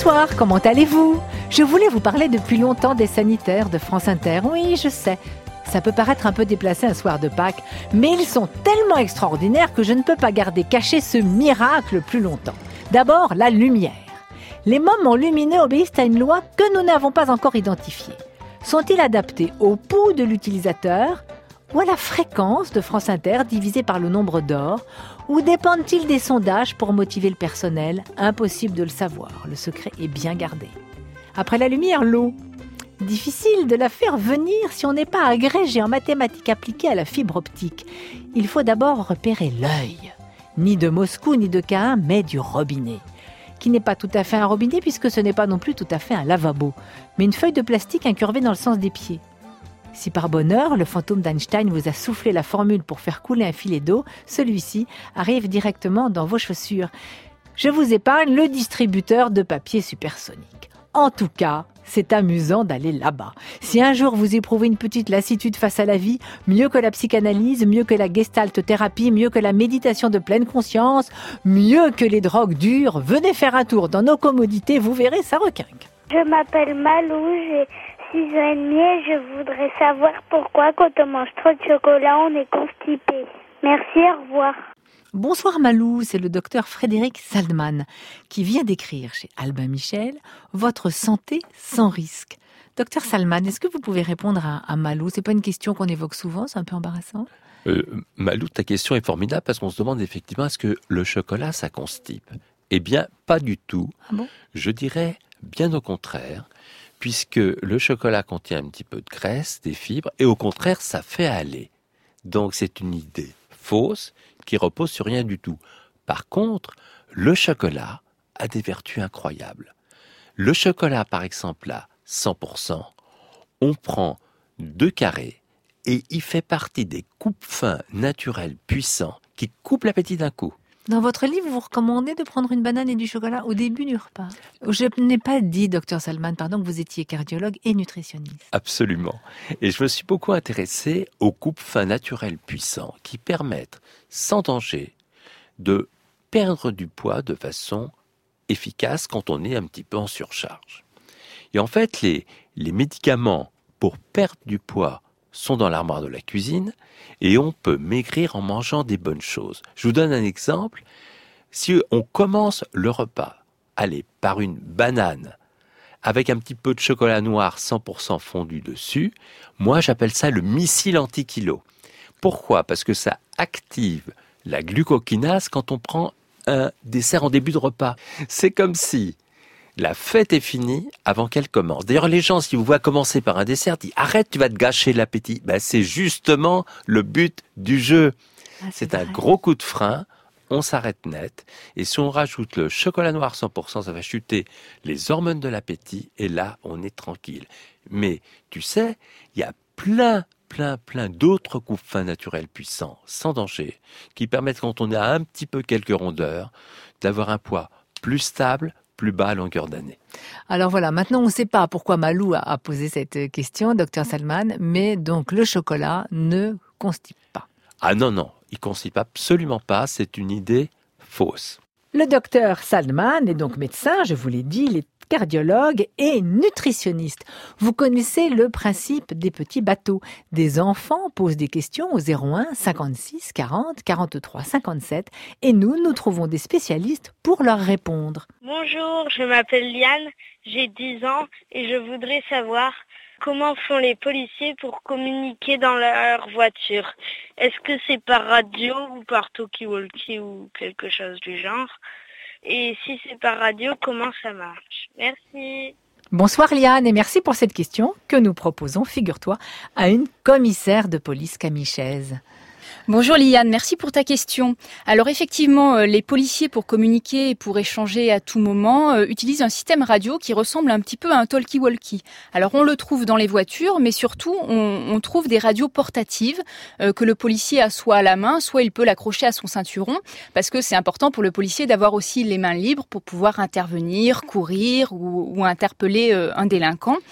Bonsoir, comment allez-vous ? Je voulais vous parler depuis longtemps des sanitaires de France Inter. Oui, je sais, ça peut paraître un peu déplacé un soir de Pâques, mais ils sont tellement extraordinaires que je ne peux pas garder caché ce miracle plus longtemps. D'abord, la lumière. Les moments lumineux obéissent à une loi que nous n'avons pas encore identifiée. Sont-ils adaptés au pouls de l'utilisateur ou à la fréquence de France Inter divisée par le nombre d'or, ou dépendent-ils des sondages pour motiver le personnel ? Impossible de le savoir, le secret est bien gardé. Après la lumière, l'eau. Difficile de la faire venir si on n'est pas agrégé en mathématiques appliquées à la fibre optique. Il faut d'abord repérer l'œil. Ni de Moscou ni de Caen, mais du robinet. Qui n'est pas tout à fait un robinet puisque ce n'est pas non plus tout à fait un lavabo, mais une feuille de plastique incurvée dans le sens des pieds. Si par bonheur, le fantôme d'Einstein vous a soufflé la formule pour faire couler un filet d'eau, celui-ci arrive directement dans vos chaussures. Je vous épargne le distributeur de papier supersonique. En tout cas, c'est amusant d'aller là-bas. Si un jour vous éprouvez une petite lassitude face à la vie, mieux que la psychanalyse, mieux que la gestalt-thérapie, mieux que la méditation de pleine conscience, mieux que les drogues dures, venez faire un tour dans nos commodités, vous verrez, ça requinque. Je m'appelle Malou, j'ai 6 ans et demi et je voudrais savoir pourquoi quand on mange trop de chocolat, on est constipé. Merci, au revoir. Bonsoir Malou, c'est le docteur Frédéric Saldman qui vient d'écrire chez Albin Michel « Votre santé sans risque ». Docteur Saldman, est-ce que vous pouvez répondre à Malou ? C'est pas une question qu'on évoque souvent, c'est un peu embarrassant. Malou, ta question est formidable parce qu'on se demande effectivement est-ce que le chocolat ça constipe ? Eh bien, pas du tout. Ah bon ? Je dirais bien au contraire, puisque le chocolat contient un petit peu de graisse, des fibres, et au contraire, ça fait aller. Donc c'est une idée fausse qui repose sur rien du tout. Par contre, le chocolat a des vertus incroyables. Le chocolat, par exemple, à 100%, on prend 2 carrés et il fait partie des coupes-fins naturels puissants qui coupent l'appétit d'un coup. Dans votre livre, vous recommandez de prendre une banane et du chocolat au début du repas. Je n'ai pas dit, docteur Saldman, pardon, que vous étiez cardiologue et nutritionniste. Absolument. Et je me suis beaucoup intéressé aux coupes-fins naturels puissants qui permettent, sans danger, de perdre du poids de façon efficace quand on est un petit peu en surcharge. Et en fait, les médicaments pour perdre du poids sont dans l'armoire de la cuisine et on peut maigrir en mangeant des bonnes choses. Je vous donne un exemple. Si on commence le repas, par une banane avec un petit peu de chocolat noir 100% fondu dessus, moi j'appelle ça le missile anti-kilo. Pourquoi ? Parce que ça active la glucokinase quand on prend un dessert en début de repas. C'est comme si la fête est finie avant qu'elle commence. D'ailleurs, les gens, si vous voient commencer par un dessert, disent « Arrête, tu vas te gâcher l'appétit ». C'est justement le but du jeu. C'est un gros coup de frein, on s'arrête net. Et si on rajoute le chocolat noir 100%, ça va chuter les hormones de l'appétit. Et là, on est tranquille. Mais tu sais, il y a plein d'autres coupes-fins naturels puissants, sans danger, qui permettent, quand on a un petit peu quelques rondeurs, d'avoir un poids plus stable, plus bas à longueur d'année. Alors voilà, maintenant on ne sait pas pourquoi Malou a posé cette question, docteur Saldman, mais donc le chocolat ne constipe pas. Ah non, il ne constipe absolument pas, c'est une idée fausse. Le docteur Saldman est donc médecin, je vous l'ai dit, il est cardiologue et nutritionniste. Vous connaissez le principe des petits bateaux. Des enfants posent des questions au 01 56 40 43 57 et nous trouvons des spécialistes pour leur répondre. Bonjour, je m'appelle Liane, j'ai 10 ans et je voudrais savoir comment font les policiers pour communiquer dans leur voiture. Est-ce que c'est par radio ou par talkie-walkie ou quelque chose du genre ? Et si c'est par radio, comment ça marche ? Merci. Bonsoir Liane et merci pour cette question que nous proposons, figure-toi, à une commissaire de police camichaise. Bonjour Liane, merci pour ta question. Alors effectivement, les policiers pour communiquer et pour échanger à tout moment utilisent un système radio qui ressemble un petit peu à un talkie-walkie. Alors on le trouve dans les voitures, mais surtout on trouve des radios portatives que le policier a soit à la main, soit il peut l'accrocher à son ceinturon, parce que c'est important pour le policier d'avoir aussi les mains libres pour pouvoir intervenir, courir ou interpeller un délinquant.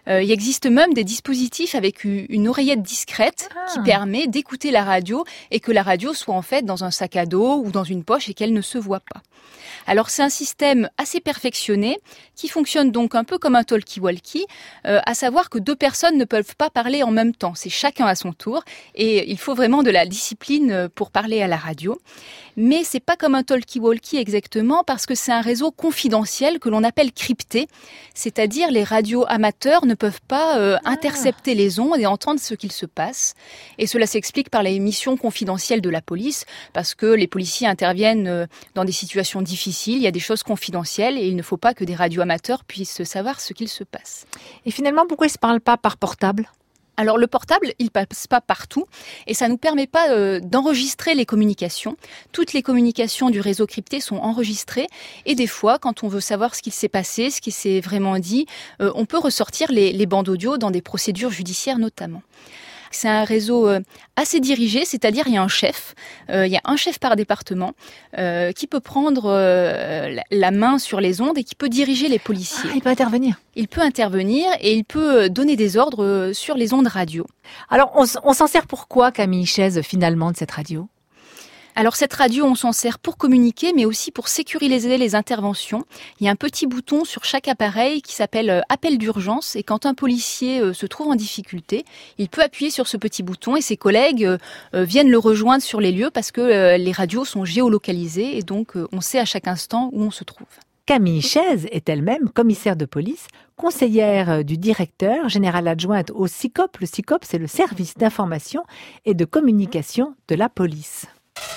Il existe même des dispositifs avec une oreillette discrète qui permet d'écouter la radio et que la radio soit en fait dans un sac à dos ou dans une poche et qu'elle ne se voit pas. Alors c'est un système assez perfectionné qui fonctionne donc un peu comme un talkie-walkie, à savoir que 2 personnes ne peuvent pas parler en même temps, c'est chacun à son tour et il faut vraiment de la discipline pour parler à la radio. Mais c'est pas comme un talkie-walkie exactement parce que c'est un réseau confidentiel que l'on appelle crypté, c'est-à-dire les radios amateurs ne peuvent pas intercepter les ondes et entendre ce qu'il se passe. Et cela s'explique par les missions confidentielles de la police parce que les policiers interviennent dans des situations difficiles, il y a des choses confidentielles et il ne faut pas que des radios amateurs puissent savoir ce qu'il se passe. Et finalement, pourquoi ils ne se parlent pas par portable ? Alors le portable, il passe pas partout et ça nous permet pas d'enregistrer les communications. Toutes les communications du réseau crypté sont enregistrées et des fois, quand on veut savoir ce qu'il s'est passé, ce qui s'est vraiment dit, on peut ressortir les bandes audio dans des procédures judiciaires notamment. C'est un réseau assez dirigé, c'est-à-dire il y a un chef par département qui peut prendre la main sur les ondes et qui peut diriger les policiers. Il peut intervenir. Il peut intervenir et il peut donner des ordres sur les ondes radio. Alors on s'en sert pour quoi, Camille Chaise, finalement, de cette radio ? Alors cette radio, on s'en sert pour communiquer, mais aussi pour sécuriser les interventions. Il y a un petit bouton sur chaque appareil qui s'appelle appel d'urgence. Et quand un policier se trouve en difficulté, il peut appuyer sur ce petit bouton et ses collègues viennent le rejoindre sur les lieux parce que les radios sont géolocalisées et donc on sait à chaque instant où on se trouve. Camille Chaise est elle-même commissaire de police, conseillère du directeur, générale adjointe au SICOP. Le SICOP, c'est le service d'information et de communication de la police.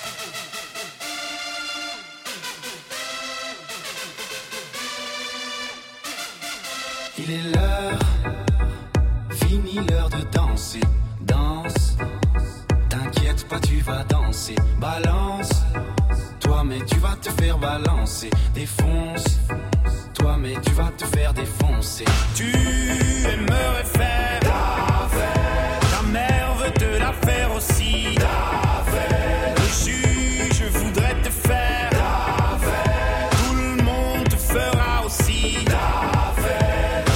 Il est l'heure, fini l'heure de danser. Danse, t'inquiète pas, tu vas danser. Balance, toi mais tu vas te faire balancer. Défonce, toi mais tu vas te faire défoncer. Tu aimerais faire la fête, ta mère veut te la faire aussi. La fête, le juge voudrait te faire la fête, tout le monde te fera aussi la fête.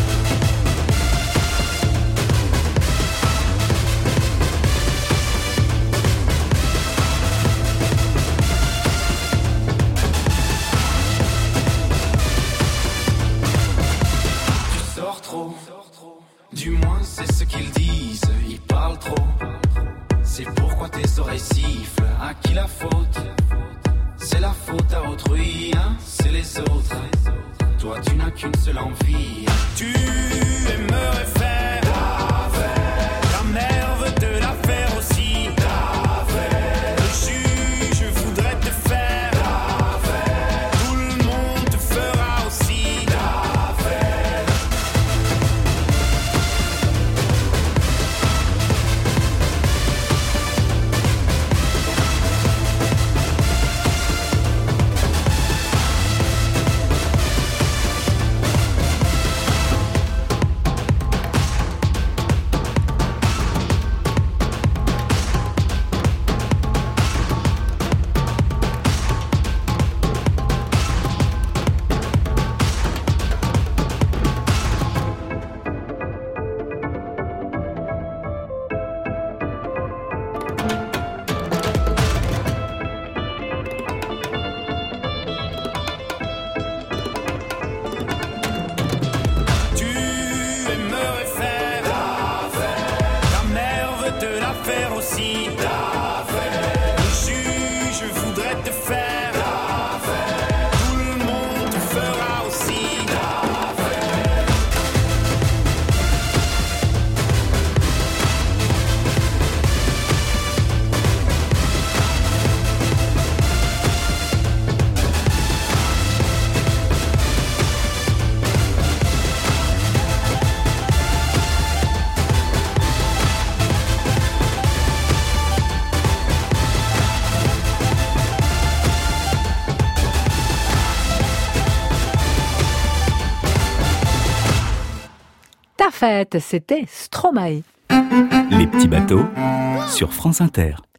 Tu sors trop, du moins c'est ce qu'ils disent, ils parlent trop. C'est pourquoi tes oreilles sifflent. À qui la faute? C'est la faute à autrui, hein? C'est les autres. Toi tu n'as qu'une seule envie. Tu aimerais faire la fête, ta mère veut te la faire aussi. La fête, le juge voudrait te faire la fête, tout le monde te fera aussi la fête. Ta fête, c'était Stromae. Les petits bateaux sur France Inter.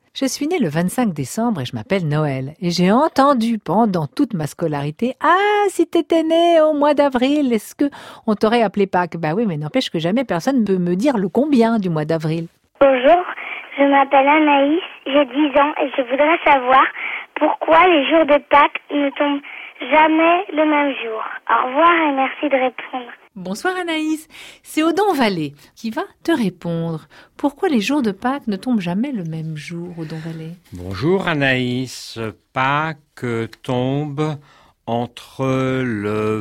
Je suis née le 25 décembre et je m'appelle Noël. Et j'ai entendu pendant toute ma scolarité, « Ah, si t'étais né au mois d'avril, est-ce que on t'aurait appelé Pâques ?» Bah oui, mais n'empêche que jamais personne ne peut me dire le combien du mois d'avril. Bonjour, je m'appelle Anaïs, j'ai 10 ans et je voudrais savoir pourquoi les jours de Pâques ne tombent jamais le même jour. Au revoir et merci de répondre. Bonsoir Anaïs, c'est Odon Vallée qui va te répondre. Pourquoi les jours de Pâques ne tombent jamais le même jour, Odon Vallée ? Bonjour Anaïs, Pâques tombe entre le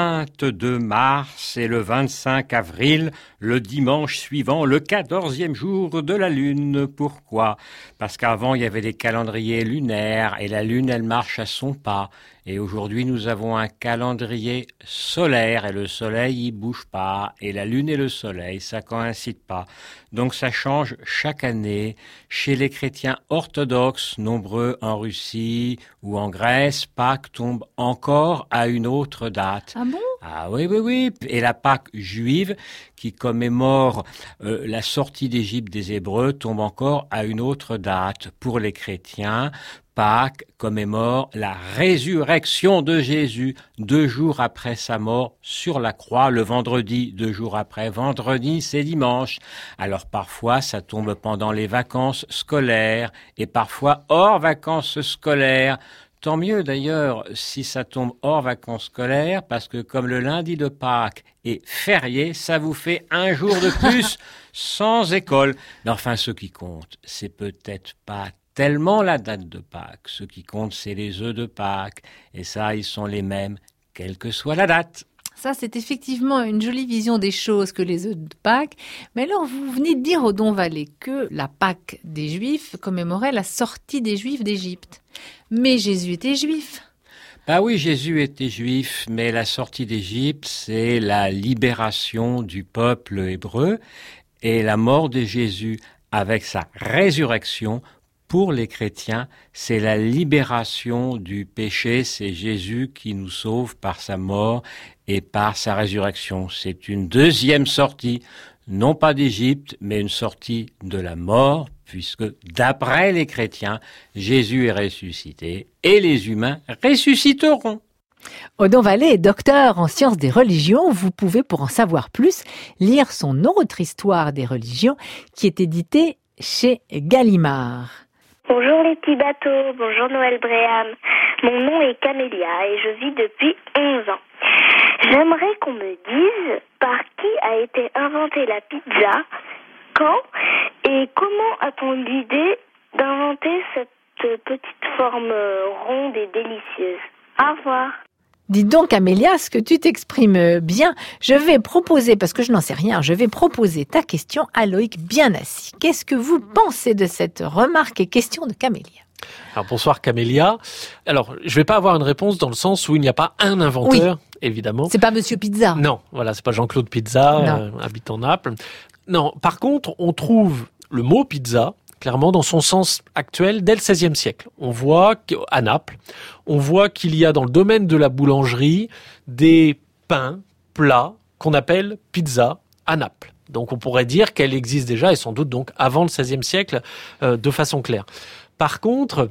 22 mars et le 25 avril, le dimanche suivant, le 14e jour de la Lune. Pourquoi ? Parce qu'avant, il y avait des calendriers lunaires et la Lune, elle marche à son pas. Et aujourd'hui, nous avons un calendrier solaire et le Soleil, il bouge pas. Et la Lune et le Soleil, ça coïncide pas. Donc ça change chaque année. Chez les chrétiens orthodoxes, nombreux en Russie ou en Grèce, Pâques tombe encore à une autre date. Ah bon ? Ah oui. Et la Pâque juive, qui commémore la sortie d'Égypte des Hébreux, tombe encore à une autre date. Pour les chrétiens, Pâques commémore la résurrection de Jésus 2 jours après sa mort sur la croix, le vendredi 2 jours après. Vendredi, c'est dimanche. Alors parfois, ça tombe pendant les vacances scolaires et parfois hors vacances scolaires. Tant mieux d'ailleurs si ça tombe hors vacances scolaires, parce que comme le lundi de Pâques est férié, ça vous fait un jour de plus sans école. Mais enfin, ce qui compte, c'est peut-être pas tellement la date de Pâques. Ce qui compte, c'est les œufs de Pâques. Et ça, ils sont les mêmes, quelle que soit la date. Ça, c'est effectivement une jolie vision des choses que les œufs de Pâques. Mais alors, vous venez de dire, Odon Vallée, que la Pâque des Juifs commémorait la sortie des Juifs d'Égypte. Mais Jésus était juif. Bah oui, Jésus était juif, mais la sortie d'Égypte, c'est la libération du peuple hébreu. Et la mort de Jésus, avec sa résurrection, pour les chrétiens, c'est la libération du péché. C'est Jésus qui nous sauve par sa mort et par sa résurrection. C'est une deuxième sortie, non pas d'Égypte, mais une sortie de la mort, puisque d'après les chrétiens, Jésus est ressuscité et les humains ressusciteront. Odon Vallée est docteur en sciences des religions. Vous pouvez, pour en savoir plus, lire son autre histoire des religions qui est édité chez Gallimard. Bonjour les petits bateaux, bonjour Noël Bréham. Mon nom est Camélia et je vis depuis 11 ans. J'aimerais qu'on me dise par qui a été inventée la pizza, quand et comment a-t-on l'idée d'inventer cette petite forme ronde et délicieuse. Au revoir. Dis donc, Amélia, ce que tu t'exprimes bien. Je vais proposer, parce que je n'en sais rien, je vais proposer ta question à Loïc Bienassi. Qu'est-ce que vous pensez de cette remarque et question de Camélia ? Alors bonsoir Camélia. Alors je vais pas avoir une réponse dans le sens où il n'y a pas un inventeur, évidemment. C'est pas Monsieur Pizza. Non, voilà, c'est pas Jean-Claude Pizza, habitant Naples. Non, par contre, on trouve le mot pizza clairement dans son sens actuel dès le XVIe siècle. On voit qu'à Naples, on voit qu'il y a dans le domaine de la boulangerie des pains, plats qu'on appelle pizza à Naples. Donc on pourrait dire qu'elle existe déjà et sans doute donc avant le XVIe siècle de façon claire. Par contre,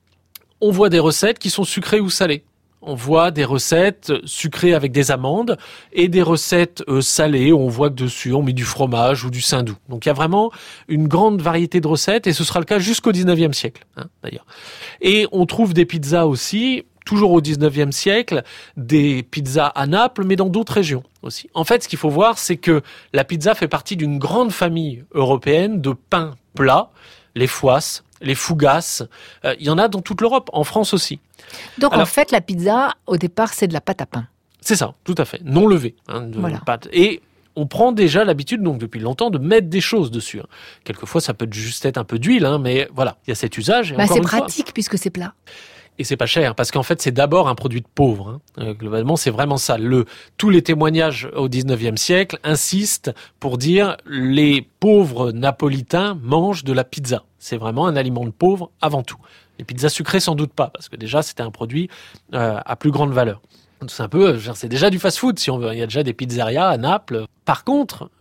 on voit des recettes qui sont sucrées ou salées. On voit des recettes sucrées avec des amandes et des recettes salées où on voit que dessus on met du fromage ou du saindoux. Donc il y a vraiment une grande variété de recettes et ce sera le cas jusqu'au 19e siècle, d'ailleurs. Et on trouve des pizzas aussi, toujours au 19e siècle, des pizzas à Naples mais dans d'autres régions aussi. En fait, ce qu'il faut voir, c'est que la pizza fait partie d'une grande famille européenne de pains plats, les fouasses, les fougasses, il y en a dans toute l'Europe, en France aussi. Donc en fait, la pizza, au départ, c'est de la pâte à pain. C'est ça, tout à fait, non levée. Voilà. Pâte. Et on prend déjà l'habitude, donc depuis longtemps, de mettre des choses dessus. Quelquefois, ça peut juste être un peu d'huile, mais voilà, il y a cet usage. Et c'est pratique puisque c'est plat. Et c'est pas cher, parce qu'en fait, c'est d'abord un produit de pauvre. Globalement, c'est vraiment ça. Tous les témoignages au 19e siècle insistent pour dire les pauvres napolitains mangent de la pizza. C'est vraiment un aliment de pauvre avant tout. Les pizzas sucrées, sans doute pas, parce que déjà, c'était un produit à plus grande valeur. C'est un peu, c'est déjà du fast-food, si on veut. Il y a déjà des pizzerias à Naples. Par contre,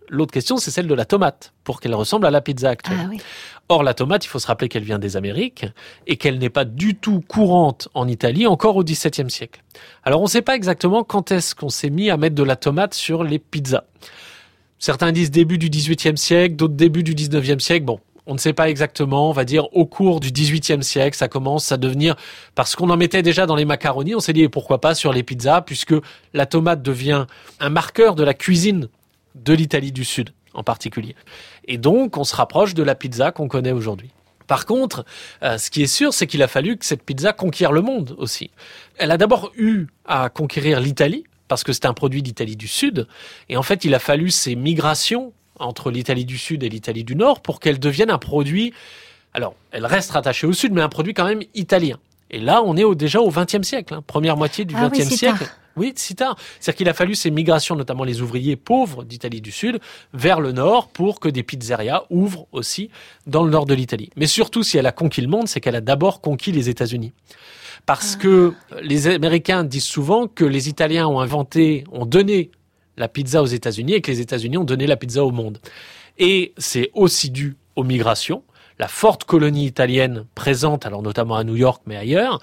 L'autre question, c'est celle de la tomate, pour qu'elle ressemble à la pizza actuelle. Ah oui. Or, la tomate, il faut se rappeler qu'elle vient des Amériques et qu'elle n'est pas du tout courante en Italie encore au XVIIe siècle. Alors, on ne sait pas exactement quand est-ce qu'on s'est mis à mettre de la tomate sur les pizzas. Certains disent début du XVIIIe siècle, d'autres début du XIXe siècle. Bon, on ne sait pas exactement. On va dire au cours du XVIIIe siècle, ça commence à devenir... Parce qu'on en mettait déjà dans les macaronis, on s'est dit pourquoi pas sur les pizzas, puisque la tomate devient un marqueur de la cuisine de l'Italie du Sud en particulier. Et donc, on se rapproche de la pizza qu'on connaît aujourd'hui. Par contre, ce qui est sûr, c'est qu'il a fallu que cette pizza conquiert le monde aussi. Elle a d'abord eu à conquérir l'Italie, parce que c'est un produit d'Italie du Sud. Et en fait, il a fallu ces migrations entre l'Italie du Sud et l'Italie du Nord pour qu'elle devienne un produit... Alors, elle reste rattachée au Sud, mais un produit quand même italien. Et là, on est déjà au XXe siècle, première moitié du XXe siècle. Tard. Oui, si tard. C'est-à-dire qu'il a fallu ces migrations, notamment les ouvriers pauvres d'Italie du Sud, vers le nord pour que des pizzerias ouvrent aussi dans le nord de l'Italie. Mais surtout, si elle a conquis le monde, c'est qu'elle a d'abord conquis les États-Unis. Parce que les Américains disent souvent que les Italiens ont donné la pizza aux États-Unis et que les États-Unis ont donné la pizza au monde. Et c'est aussi dû aux migrations. La forte colonie italienne présente, alors notamment à New York, mais ailleurs.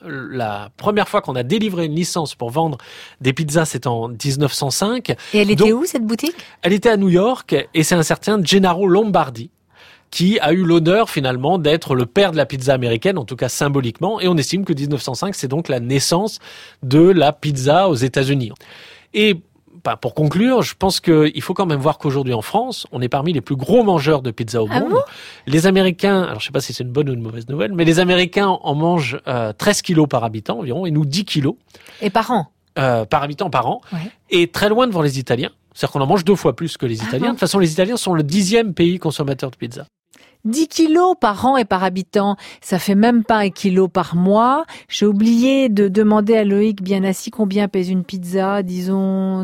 La première fois qu'on a délivré une licence pour vendre des pizzas, c'est en 1905. Et elle était où, cette boutique? Elle était à New York, et c'est un certain Gennaro Lombardi qui a eu l'honneur finalement d'être le père de la pizza américaine, en tout cas symboliquement, et on estime que 1905, c'est donc la naissance de la pizza aux États-Unis. Et pour conclure, je pense qu'il faut quand même voir qu'aujourd'hui en France, on est parmi les plus gros mangeurs de pizza au monde. Bon, Les Américains, alors je sais pas si c'est une bonne ou une mauvaise nouvelle, mais les Américains en mangent 13 kilos par habitant environ, et nous 10 kilos. Et par an? Par habitant par an. Ouais. Et très loin devant les Italiens. C'est-à-dire qu'on en mange 2 fois plus que les Italiens. De toute façon, les Italiens sont le 10e pays consommateur de pizza. 10 kilos par an et par habitant, ça fait même pas 1 kilo par mois. J'ai oublié de demander à Loïc bien assis combien pèse une pizza, disons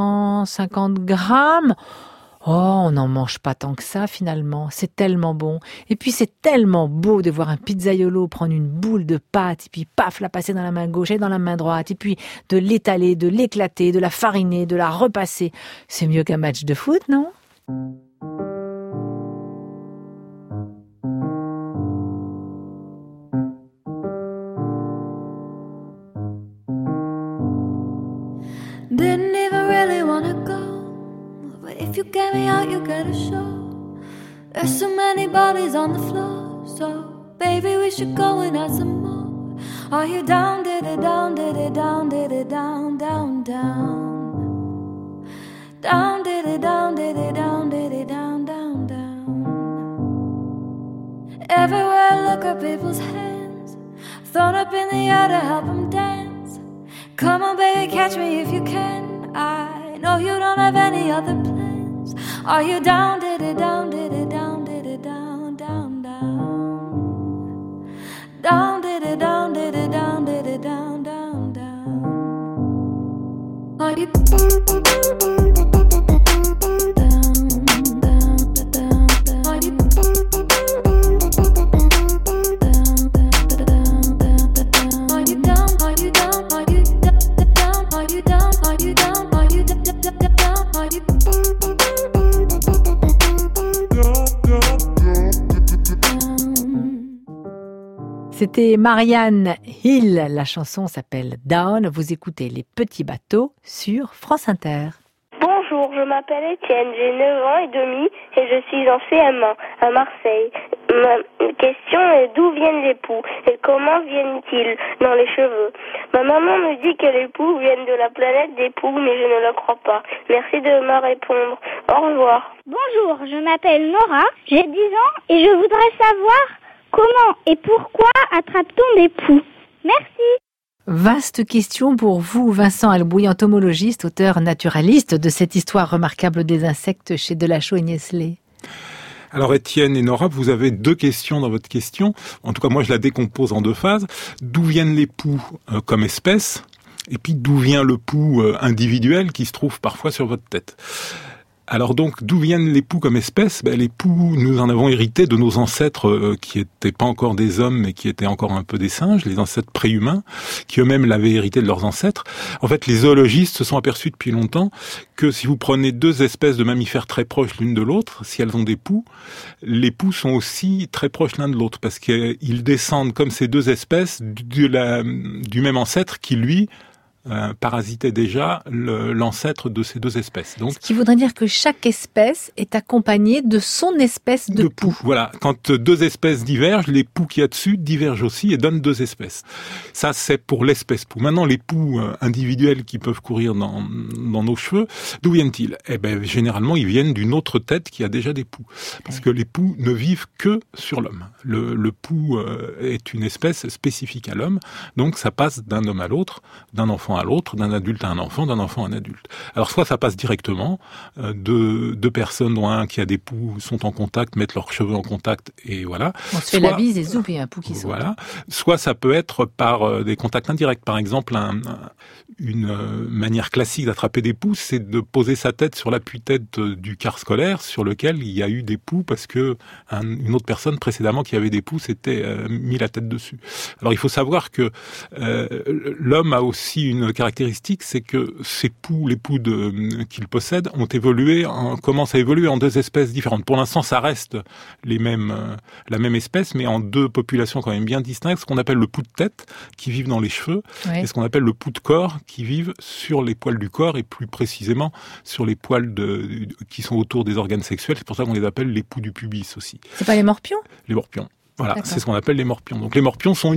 250 grammes. Oh, on n'en mange pas tant que ça finalement, c'est tellement bon. Et puis c'est tellement beau de voir un pizzaiolo prendre une boule de pâte et puis paf, la passer dans la main gauche et dans la main droite et puis de l'étaler, de l'éclater, de la fariner, de la repasser. C'est mieux qu'un match de foot, non ? Didn't even really wanna go, but if you get me out, you get a show. There's so many bodies on the floor, so baby, we should go and add some more. Are you down, did it down, did it down, did it down, down, down? Down, did it down, did it down, did it down, down, down? Everywhere I look at people's hands, thrown up in the air to help them dance. Come on, baby, catch me if you can. I know you don't have any other plans. Are you down, did it down, did it down, did it down, down, down? Down, did it down, did it down, did it down, down, down? Are you C'était Marianne Hill, la chanson s'appelle Down, vous écoutez Les Petits Bateaux sur France Inter. Bonjour, je m'appelle Étienne, j'ai 9 ans et demi et je suis en CM1 à Marseille. Ma question est d'où viennent les poux et comment viennent-ils dans les cheveux? Ma maman me dit que les poux viennent de la planète des poux, mais je ne le crois pas. Merci de me répondre. Au revoir. Bonjour, je m'appelle Nora, j'ai 10 ans et je voudrais savoir comment et pourquoi attrape-t-on des poux? Merci. Vaste question pour vous, Vincent Albouy, entomologiste, auteur naturaliste de cette histoire remarquable des insectes chez Delachaux et Niesley. Alors Étienne et Nora, vous avez 2 questions dans votre question. En tout cas, moi je la décompose en 2 phases. D'où viennent les poux comme espèce? Et puis d'où vient le poux individuel qui se trouve parfois sur votre tête? Alors donc, d'où viennent les poux comme espèce ? Les poux, nous en avons hérité de nos ancêtres qui n'étaient pas encore des hommes, mais qui étaient encore un peu des singes, les ancêtres préhumains, qui eux-mêmes l'avaient hérité de leurs ancêtres. En fait, les zoologistes se sont aperçus depuis longtemps que si vous prenez deux espèces de mammifères très proches l'une de l'autre, si elles ont des poux, les poux sont aussi très proches l'un de l'autre, parce qu'ils descendent comme ces deux espèces du même ancêtre qui, lui, parasitait déjà l'ancêtre de ces deux espèces. Donc, ce qui voudrait dire que chaque espèce est accompagnée de son espèce de poux. Voilà, quand deux espèces divergent, les poux qu'il y a dessus divergent aussi et donnent deux espèces. Ça, c'est pour l'espèce poux. Maintenant, les poux individuels qui peuvent courir dans nos cheveux, d'où viennent-ils ? Généralement, ils viennent d'une autre tête qui a déjà des poux. Parce que les poux ne vivent que sur l'homme. Le poux est une espèce spécifique à l'homme, donc ça passe d'un homme à l'autre, d'un enfant à l'autre, d'un adulte à un enfant, d'un enfant à un adulte. Alors soit ça passe directement, deux personnes dont un qui a des poux sont en contact, mettent leurs cheveux en contact et voilà. On se fait la bise et zoup, il y a un poux qui saute. Voilà. Soit ça peut être par des contacts indirects. Par exemple, une manière classique d'attraper des poux, c'est de poser sa tête sur l'appui-tête du car scolaire sur lequel il y a eu des poux parce que une autre personne précédemment qui avait des poux s'était mis la tête dessus. Alors il faut savoir que l'homme a aussi une caractéristique, c'est que ces poux, les poux qu'il possède, commencent à évoluer en deux espèces différentes. Pour l'instant, ça reste la même espèce, mais en deux populations quand même bien distinctes, ce qu'on appelle le poux de tête, qui vivent dans les cheveux, et ce qu'on appelle le poux de corps, qui vivent sur les poils du corps, et plus précisément sur les poils qui sont autour des organes sexuels. C'est pour ça qu'on les appelle les poux du pubis aussi. C'est pas les morpions ? Les morpions. Voilà, c'est ce qu'on appelle les morpions. Donc les morpions sont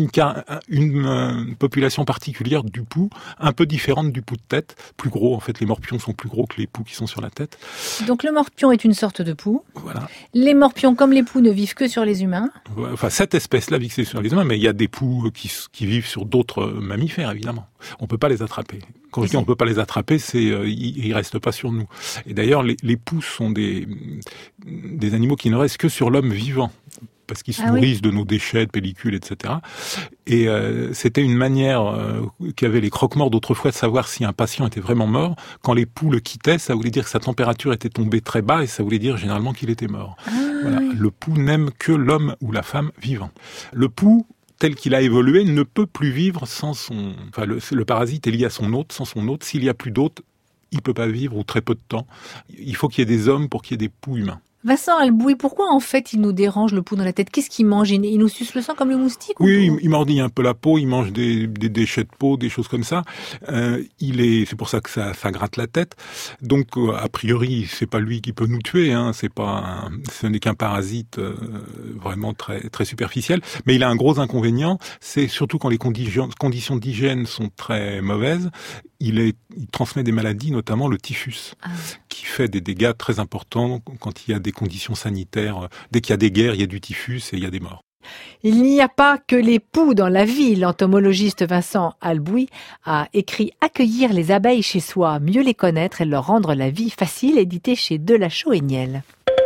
une population particulière du poux, un peu différente du poux de tête, plus gros. En fait, les morpions sont plus gros que les poux qui sont sur la tête. Donc le morpion est une sorte de poux. Voilà. Les morpions, comme les poux, ne vivent que sur les humains. Enfin, cette espèce-là vit sur les humains, mais il y a des poux qui vivent sur d'autres mammifères, évidemment. On peut pas les attraper. Quand je dis on peut pas les attraper, c'est ils restent pas sur nous. Et d'ailleurs, les poux sont des animaux qui ne restent que sur l'homme vivant, parce qu'ils se nourrissent de nos déchets, de pellicules, etc. Et c'était une manière qu'avaient les croque-morts d'autrefois de savoir si un patient était vraiment mort. Quand les poux le quittaient, ça voulait dire que sa température était tombée très bas et ça voulait dire généralement qu'il était mort. Voilà. Le poux n'aime que l'homme ou la femme vivant. Le poux, tel qu'il a évolué, ne peut plus vivre sans son... Enfin, le parasite est lié à son hôte. Sans son hôte, s'il n'y a plus d'hôte, il ne peut pas vivre ou très peu de temps. Il faut qu'il y ait des hommes pour qu'il y ait des poux humains. Vincent Albouy, pourquoi en fait il nous dérange le poux dans la tête ? Qu'est-ce qu'il mange ? Il nous suce le sang comme le moustique ? Oui, il mordille un peu la peau, il mange des déchets de peau, des choses comme ça. C'est pour ça que ça gratte la tête. Donc a priori, c'est pas lui qui peut nous tuer. Ce n'est qu'un parasite vraiment très très superficiel. Mais il a un gros inconvénient, c'est surtout quand les conditions d'hygiène sont très mauvaises. Il transmet des maladies, notamment le typhus, qui fait des dégâts très importants quand il y a des conditions sanitaires. Dès qu'il y a des guerres, il y a du typhus et il y a des morts. Il n'y a pas que les poux dans la vie. L'entomologiste Vincent Albouy a écrit « Accueillir les abeilles chez soi, mieux les connaître et leur rendre la vie facile », édité chez Delachaux et Niel.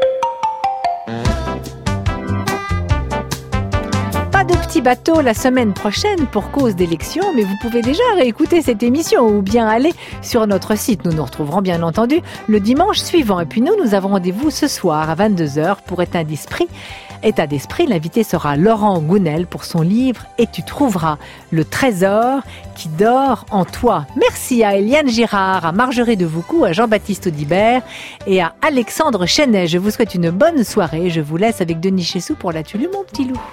Pas de petit bateau la semaine prochaine pour cause d'élection, mais vous pouvez déjà réécouter cette émission ou bien aller sur notre site. Nous nous retrouverons bien entendu le dimanche suivant. Et puis nous avons rendez-vous ce soir à 22h pour État d'esprit. L'invité sera Laurent Gounel pour son livre « Et tu trouveras le trésor qui dort en toi ». Merci à Eliane Girard, à Marjorie de Voucou, à Jean-Baptiste Audibert et à Alexandre Chenet. Je vous souhaite une bonne soirée. Je vous laisse avec Denis Chessou pour La Tulu, mon petit loup.